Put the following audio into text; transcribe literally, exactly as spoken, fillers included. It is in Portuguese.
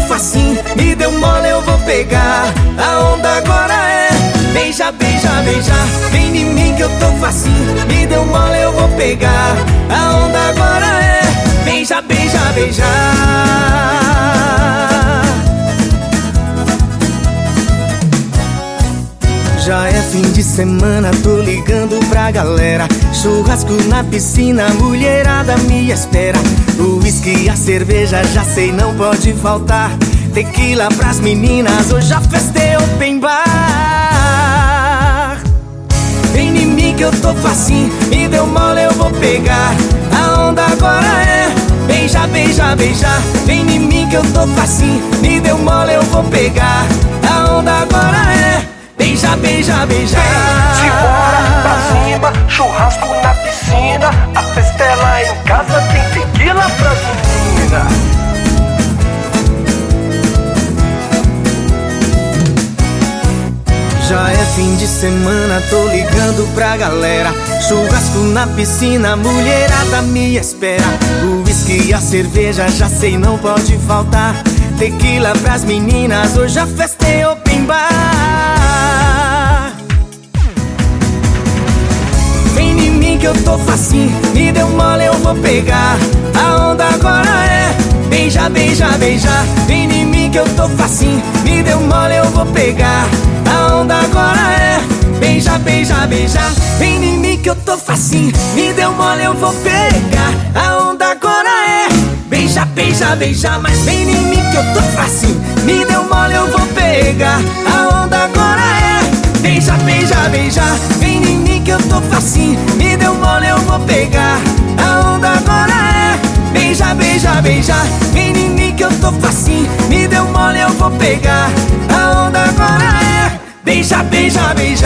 facinho, me deu mole, eu vou pegar. A onda agora é beija, beija, beija. Vem em mim que eu tô facinho, me deu mole, eu vou pegar. A onda agora é beija, beija, beija. Já é fim de semana, tô ligando pra galera. Churrasco na piscina, mulherada me espera. O uísque e a cerveja, já sei, não pode faltar. Tequila pras meninas, hoje a festa é open bar. Vem em mim que eu tô facinho, me deu mole, eu vou pegar. A onda agora é beija, beija, beija. Vem em mim que eu tô facinho, me deu mole, eu vou pegar. A onda agora é beija, beija, beija. Simbora pra cima, churrasco na piscina. A festa é lá em casa, tem tequila pras meninas. Já é fim de semana, tô ligando pra galera. Churrasco na piscina, mulherada me espera. O uísque e a cerveja, já sei, não pode faltar. Tequila pras meninas, hoje a festa é open bar. Vem em mim que eu tô facinho, me deu mole, eu vou pegar. A onda agora é beija, beija, beija. Vem em mim que eu tô facinho, me deu mole, eu vou pegar. A onda agora é beija, beija, beija. Vem em mim que eu tô facinho, me deu mole, eu vou pegar. A onda agora é beija, beija, beija. Mas vem em mim que eu tô facinho, me deu mole, eu vou pegar. A onda agora é beija, beija, beija. Vem em mim que eu tô facinho, me deu mole, eu vou pegar. A onda agora é beija, beija, beija. Vem em mim que eu tô facinho, me deu mole, eu vou pegar. A onda agora é beija, beija, beija.